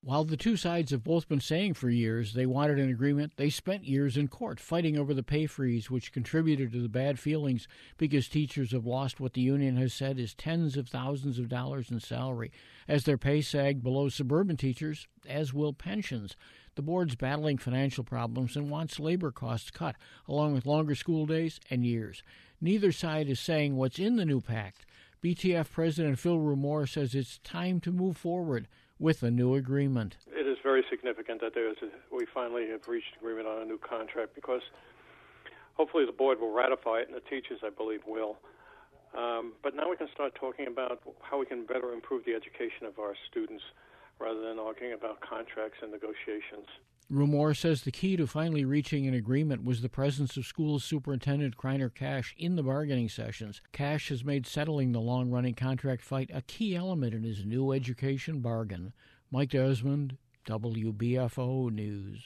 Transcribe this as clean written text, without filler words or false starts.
While the two sides have both been saying for years they wanted an agreement, they spent years in court fighting over the pay freeze, which contributed to the bad feelings because teachers have lost what the union has said is tens of thousands of dollars in salary, as their pay sagged below suburban teachers, as will pensions. The board's battling financial problems and wants labor costs cut, along with longer school days and years. Neither side is saying what's in the new pact. BTF President Phil Rumore says it's time to move forward with a new agreement. It is very significant that we finally have reached agreement on a new contract, because hopefully the board will ratify it, and the teachers, I believe, will. But now we can start talking about how we can better improve the education of our students rather than arguing about contracts and negotiations. Rumore says the key to finally reaching an agreement was the presence of school superintendent Kreiner Cash in the bargaining sessions. Cash has made settling the long-running contract fight a key element in his new education bargain. Mike Desmond, WBFO News.